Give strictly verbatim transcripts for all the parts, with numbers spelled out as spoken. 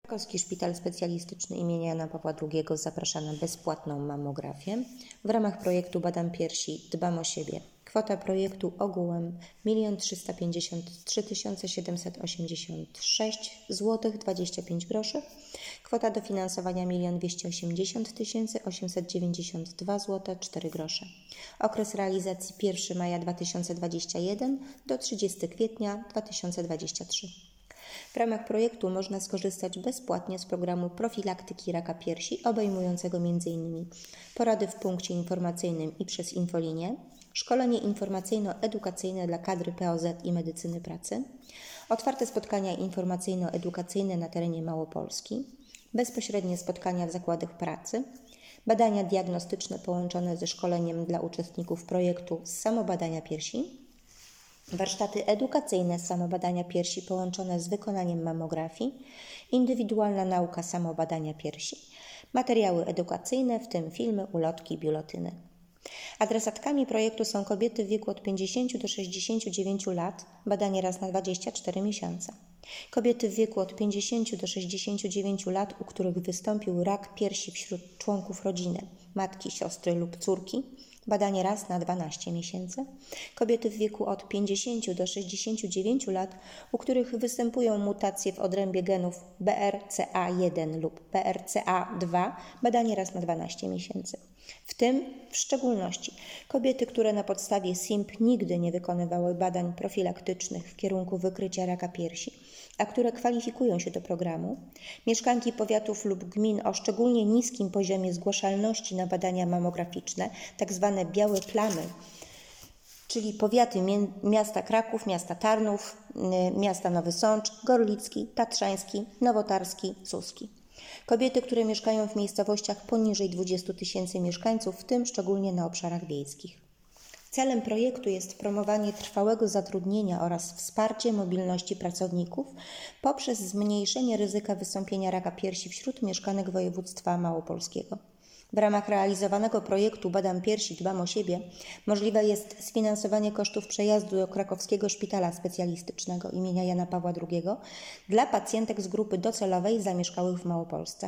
Krakowski Szpital Specjalistyczny imienia Jana Pawła drugiego zaprasza na bezpłatną mammografię. W ramach projektu Badam Piersi Dbam o siebie. Kwota projektu ogółem milion trzysta pięćdziesiąt trzy tysiące siedemset osiemdziesiąt sześć złotych dwadzieścia pięć groszy. Kwota dofinansowania milion dwieście osiemdziesiąt tysięcy osiemset dziewięćdziesiąt dwa złote cztery grosze. Okres realizacji pierwszego maja dwa tysiące dwudziestego pierwszego do trzydziestego kwietnia dwa tysiące dwudziestego trzeciego. W ramach projektu można skorzystać bezpłatnie z programu profilaktyki raka piersi obejmującego m in porady w punkcie informacyjnym i przez infolinię, szkolenie informacyjno-edukacyjne dla kadry P O Z i medycyny pracy, otwarte spotkania informacyjno-edukacyjne na terenie Małopolski, bezpośrednie spotkania w zakładach pracy, badania diagnostyczne połączone ze szkoleniem dla uczestników projektu z samobadania piersi, warsztaty edukacyjne z samobadania piersi połączone z wykonaniem mammografii, indywidualna nauka samobadania piersi, materiały edukacyjne, w tym filmy, ulotki, biuletyny. Adresatkami projektu są kobiety w wieku od pięćdziesięciu do sześćdziesięciu dziewięciu lat, badanie raz na dwadzieścia cztery miesiące. Kobiety w wieku od pięćdziesięciu do sześćdziesięciu dziewięciu lat, u których wystąpił rak piersi wśród członków rodziny, matki, siostry lub córki, badanie raz na dwanaście miesięcy. Kobiety w wieku od pięćdziesięciu do sześćdziesięciu dziewięciu lat, u których występują mutacje w odrębie genów B R C A jeden lub B R C A dwa, badanie raz na dwanaście miesięcy. W tym w szczególności kobiety, które na podstawie S I M P nigdy nie wykonywały badań profilaktycznych w kierunku wykrycia raka piersi, a które kwalifikują się do programu, mieszkanki powiatów lub gmin o szczególnie niskim poziomie zgłaszalności na badania mammograficzne, tak zwane białe plamy, czyli powiaty miasta Kraków, miasta Tarnów, miasta Nowy Sącz, Gorlicki, Tatrzański, Nowotarski, Suski. Kobiety, które mieszkają w miejscowościach poniżej dwudziestu tysięcy mieszkańców, w tym szczególnie na obszarach wiejskich. Celem projektu jest promowanie trwałego zatrudnienia oraz wsparcie mobilności pracowników poprzez zmniejszenie ryzyka wystąpienia raka piersi wśród mieszkanek województwa małopolskiego. W ramach realizowanego projektu Badam Piersi Dbam o siebie możliwe jest sfinansowanie kosztów przejazdu do Krakowskiego Szpitala Specjalistycznego imienia Jana Pawła drugiego dla pacjentek z grupy docelowej zamieszkałych w Małopolsce.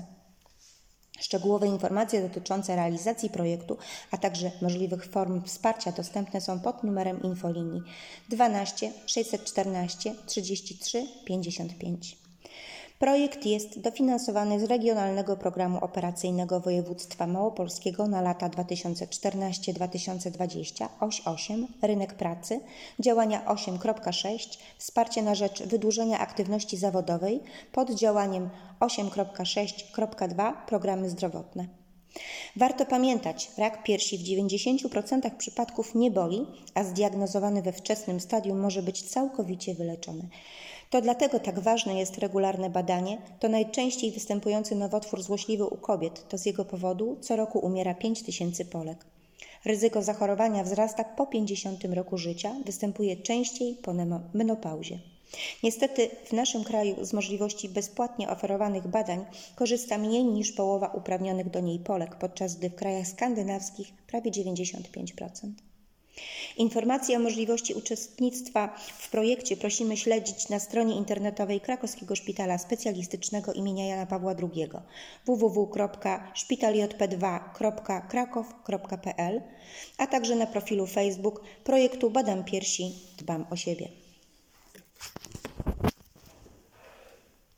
Szczegółowe informacje dotyczące realizacji projektu, a także możliwych form wsparcia dostępne są pod numerem infolinii dwanaście sześćset czternaście trzydzieści trzy pięćdziesiąt pięć. Projekt jest dofinansowany z Regionalnego Programu Operacyjnego Województwa Małopolskiego na lata dwa tysiące czternasty do dwa tysiące dwudziestego, oś osiem, rynek pracy, działania osiem kropka sześć, wsparcie na rzecz wydłużenia aktywności zawodowej, pod działaniem osiem kropka sześć kropka dwa, programy zdrowotne. Warto pamiętać, rak piersi w dziewięćdziesięciu procentach przypadków nie boli, a zdiagnozowany we wczesnym stadium może być całkowicie wyleczony. To dlatego tak ważne jest regularne badanie. To najczęściej występujący nowotwór złośliwy u kobiet. To z jego powodu co roku umiera pięć tysięcy Polek. Ryzyko zachorowania wzrasta po pięćdziesiątym roku życia, występuje częściej po menopauzie. Niestety w naszym kraju z możliwości bezpłatnie oferowanych badań korzysta mniej niż połowa uprawnionych do niej Polek, podczas gdy w krajach skandynawskich prawie dziewięćdziesiąt pięć procent. Informacje o możliwości uczestnictwa w projekcie prosimy śledzić na stronie internetowej Krakowskiego Szpitala Specjalistycznego imienia Jana Pawła drugiego w w w kropka szpital j p dwa kropka krakow kropka p l, a także na profilu Facebook projektu Badam Piersi Dbam o siebie.